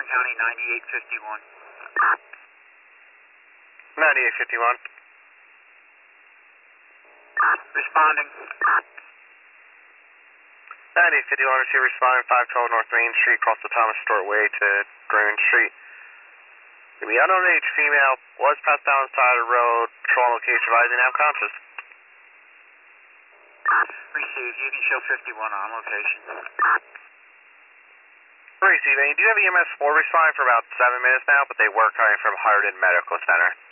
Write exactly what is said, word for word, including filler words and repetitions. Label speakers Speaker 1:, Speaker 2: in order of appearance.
Speaker 1: Warren County, ninety-eight fifty-one.
Speaker 2: ninety-eight fifty-one.
Speaker 1: Responding.
Speaker 2: ninety-eight fifty-one, receiver responding, five twelve North Main Street, across the Thomas Stewart Way to Green Street. The unknown age female was passed down the side of the road, patrol location, advising now conscious.
Speaker 1: Received, you can show fifty-one on location.
Speaker 2: Received, and you do have E M S four responding for about seven minutes now, but they were coming from Hardin Medical Center.